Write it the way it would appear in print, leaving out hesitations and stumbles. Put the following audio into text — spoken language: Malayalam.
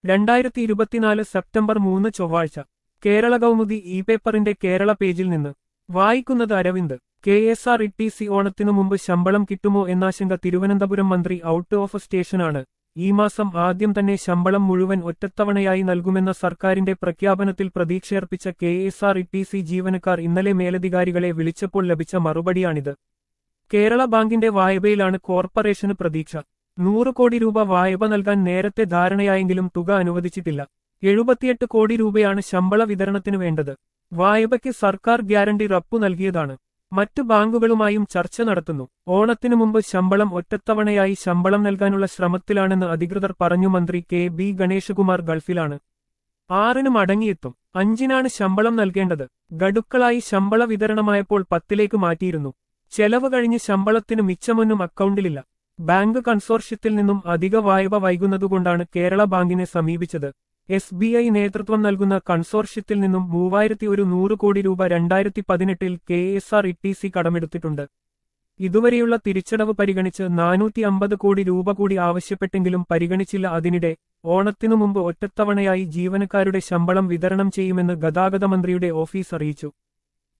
2024 സെപ്റ്റംബർ 3 ചൊവ്വാഴ്ച കേരള കൗമുദി ഇ പേപ്പറിന്റെ കേരള പേജിൽ നിന്ന് വായിക്കുന്നത് അരവിന്ദ്. KSRTC ഓണത്തിനു മുമ്പ് ശമ്പളം കിട്ടുമോ എന്നാശങ്ക. തിരുവനന്തപുരം മന്ത്രി ഔട്ട് ഓഫ് സ്റ്റേഷനാണ്. ഈ മാസം ആദ്യം തന്നെ ശമ്പളം മുഴുവൻ ഒറ്റത്തവണയായി നൽകുമെന്ന സർക്കാരിന്റെ പ്രഖ്യാപനത്തിൽ പ്രതീക്ഷയർപ്പിച്ച KSRTC ജീവനക്കാർ ഇന്നലെ മേലധികാരികളെ വിളിച്ചപ്പോൾ ലഭിച്ച മറുപടിയാണിത്. കേരള ബാങ്കിന്റെ വായ്പയിലാണ് കോർപ്പറേഷന് പ്രതീക്ഷ. 100 കോടി രൂപ വായ്പ നൽകാൻ നേരത്തെ ധാരണയായെങ്കിലും തുക അനുവദിച്ചിട്ടില്ല. 78 കോടി രൂപയാണ് ശമ്പള വിതരണത്തിന് വേണ്ടത്. വായ്പയ്ക്ക് സർക്കാർ ഗ്യാരണ്ടി റപ്പു നൽകിയതാണ്. മറ്റു ബാങ്കുകളുമായും ചർച്ച നടത്തുന്നു. ഓണത്തിനു മുമ്പ് ശമ്പളം ഒറ്റത്തവണയായി ശമ്പളം നൽകാനുള്ള ശ്രമത്തിലാണെന്ന് അധികൃതർ പറഞ്ഞു. മന്ത്രി KB ഗണേശകുമാർ ഗൾഫിലാണ്. 6-ന് മടങ്ങിയെത്തും. 5-നാണ് ശമ്പളം നൽകേണ്ടത്. ഗഡുക്കളായി ശമ്പള വിതരണമായപ്പോൾ 10-ലേക്ക് മാറ്റിയിരുന്നു. ചെലവ് കഴിഞ്ഞ് ശമ്പളത്തിന് മിച്ചമൊന്നും അക്കൗണ്ടിലില്ല. ബാങ്ക് കൺസോർഷ്യത്തിൽ നിന്നും അധിക വായ്പ വൈകുന്നതുകൊണ്ടാണ് കേരള ബാങ്കിനെ സമീപിച്ചത്. SBI നേതൃത്വം നൽകുന്ന കൺസോർഷ്യത്തിൽ നിന്നും 3100 കോടി രൂപ 2018-ൽ KSRTC കടമെടുത്തിട്ടുണ്ട്. ഇതുവരെയുള്ള തിരിച്ചടവ് പരിഗണിച്ച് 450 കോടി രൂപ കൂടി ആവശ്യപ്പെട്ടെങ്കിലും പരിഗണിച്ചില്ല. അതിനിടെ ഓണത്തിനു മുമ്പ് ഒറ്റത്തവണയായി ജീവനക്കാരുടെ ശമ്പളം വിതരണം ചെയ്യുമെന്ന് ഗതാഗത മന്ത്രിയുടെ ഓഫീസ് അറിയിച്ചു.